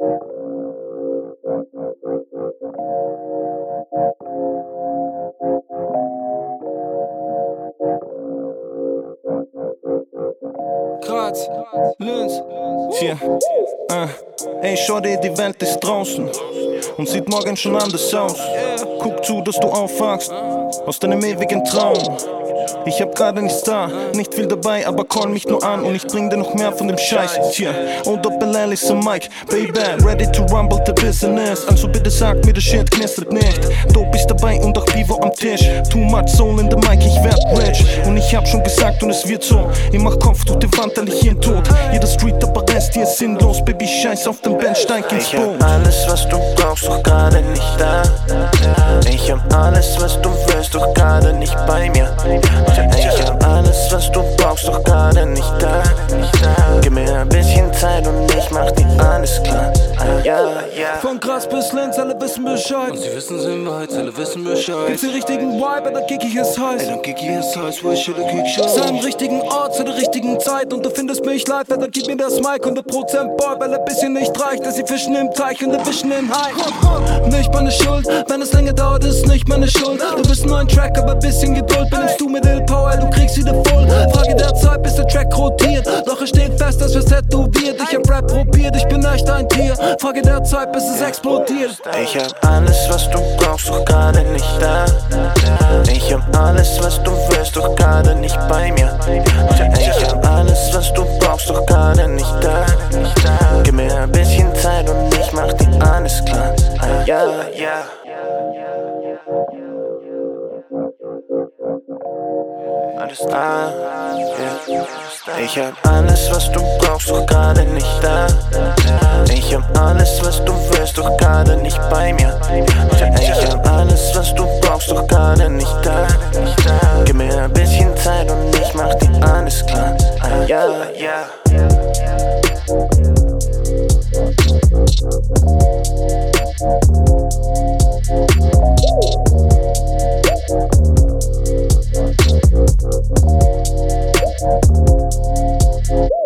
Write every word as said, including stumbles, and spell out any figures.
Graz, Linz, vier, äh. Ey, schau dir, die Welt ist draußen und sieht morgen schon anders aus. Guck zu, dass du aufwachst aus deinem ewigen Traum. Ich hab gerade nichts da, nicht viel dabei, aber call mich nur an und ich bring dir noch mehr von dem Scheiß. Tja, O-Doppel-L ist am Mic, Baby, ready to rumble the business. Also bitte sag mir, der Shit knistert nicht. Du bist dabei und auch Pivo am Tisch. Too much soul in the mic, ich werd rich. Und ich hab schon gesagt und es wird so. Ich mach Kopf, tut den Wandterlich hier tot. Jeder Street aber Rest hier ist sinnlos. Baby, scheiß auf den Band, steig ins Boot. Ich hab alles, was du brauchst, doch gerade nicht da. Ich hab alles, was du willst, doch gerade nicht bei mir. Ich hab alles, was du brauchst, doch gerade nicht da. Gib mir ein bisschen Zeit und ich mach dir alles klar. Ja, ja. Von Graz bis Linz, alle wissen Bescheid. Und sie wissen's in Wahrheit, alle wissen Bescheid. Gibt's den richtigen Vibe, der Kiki ist heiß. Ey, dann Kiki ist heiß, wo ich schille Kick show. Sei am richtigen Ort zu der richtigen Zeit und du findest mich live, dann gib mir das Mic hundert Prozent Boy, weil ein bisschen nicht reicht, dass sie fischen im Teich und erwischen den Hai. Nicht meine Schuld, wenn es länger dauert, ist nicht meine Schuld. Du bist nur ein Track, aber bisschen Geduld. Benimmst du mit Ill Power, du kriegst wieder voll. Frage der Zeit, bis der Track rotiert. Doch es steht fest, dass wir's tätowiert. Ich hab Rap probiert, ich bin echt ein Tier. Frage der Zeit, bis es explodiert. Ich hab alles, was du brauchst, doch gerade nicht da. Ich hab alles, was du willst, doch gerade nicht bei mir. Ich hab alles, was du brauchst, doch gerade nicht da. Gib mir ein bisschen Zeit und ich mach dir alles klar. Ja, ja. Alles da, yeah. Ich hab alles, was du brauchst, doch gerade nicht da. Ich hab alles, was du willst, doch gerade nicht bei mir. Ich hab alles, was du brauchst, doch gerade nicht da. Gib mir ein bisschen Zeit und ich mach dir alles klar. Ja, ja. Woo!